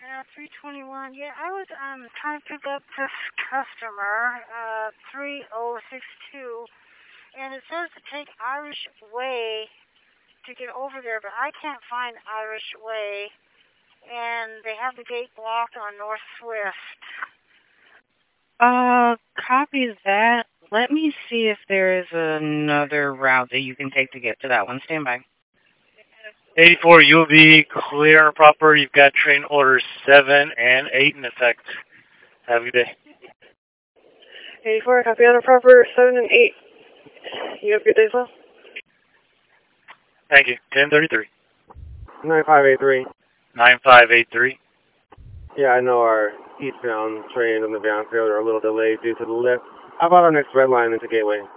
321. Yeah, I was trying to pick up this customer, 3062, and it says to take Irish Way to get over there, but I can't find Irish Way, and they have the gate blocked on North Swift. Copy that. Let me see if there is another route that you can take to get to that one. Stand by. 84, you'll be clear and proper. You've got train orders 7 and 8 in effect. Have a good day. 84, copy on proper 7 and 8. You have a good day as well? Thank you. 1033. 9583. 9583. Yeah, I know our eastbound trains on the Brownfield are a little delayed due to the lift. How about our next red line into Gateway?